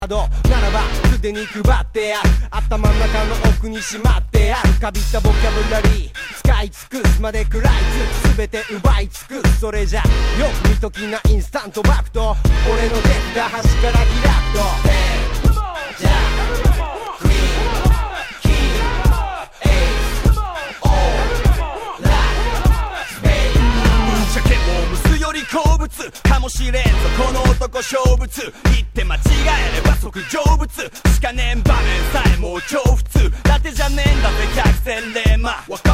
ならばすでに配ってある頭の中の奥にしまってあるかびったボキャブラリー使い尽くすまで食らいつく全て奪い尽くすそれじゃよ見ときなインスタントバクト俺の手が端からキラッとじゃあクリーンキーエイスオーライスペイン鮭を蒸すより好物かもしれんぞこの男勝物言って間違えれば即成仏しかねん場面さえもう超普通だってじゃねえんだぜ百戦錬磨